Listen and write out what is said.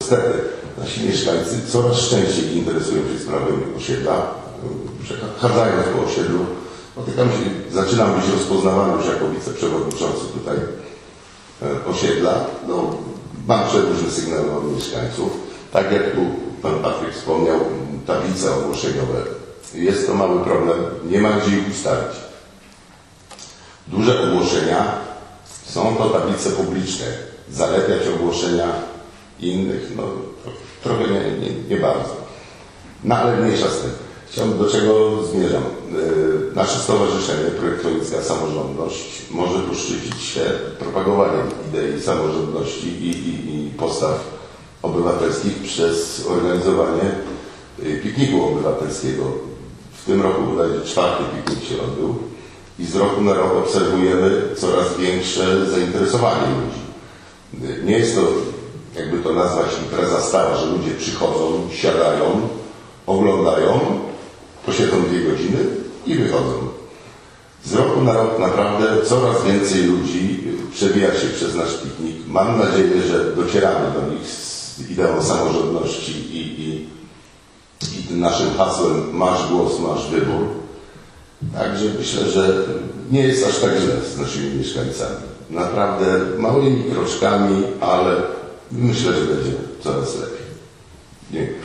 niestety nasi mieszkańcy coraz częściej interesują się sprawami osiedla. Przechadzając po osiedlu, zaczynam być rozpoznawany już jako wiceprzewodniczący tutaj osiedla. No, mam przeróżne sygnały od mieszkańców. Tak jak tu pan Patryk wspomniał, tablice ogłoszeniowe. Jest to mały problem, nie ma gdzie ich ustawić. Duże ogłoszenia są to tablice publiczne. Zalepiać ogłoszenia innych, no trochę nie bardzo. No ale mniejsza z tym. Chciałbym, do czego zmierzam. Nasze stowarzyszenie Projektowicka Samorządność może tu szczycić się propagowaniem idei samorządności i postaw obywatelskich przez organizowanie pikniku obywatelskiego. W tym roku bodajże 4. piknik się odbył i z roku na rok obserwujemy coraz większe zainteresowanie ludzi. Nie jest to, jakby to nazwać, impreza stała, że ludzie przychodzą, siadają, oglądają, posiedzą 2 godziny i wychodzą. Z roku na rok naprawdę coraz więcej ludzi przewija się przez nasz piknik. Mam nadzieję, że docieramy do nich z ideą samorządności i tym naszym hasłem masz głos, masz wybór. Także myślę, że nie jest aż tak źle z naszymi mieszkańcami. Naprawdę małymi kroczkami, ale myślę, że będzie coraz lepiej. Dziękuję.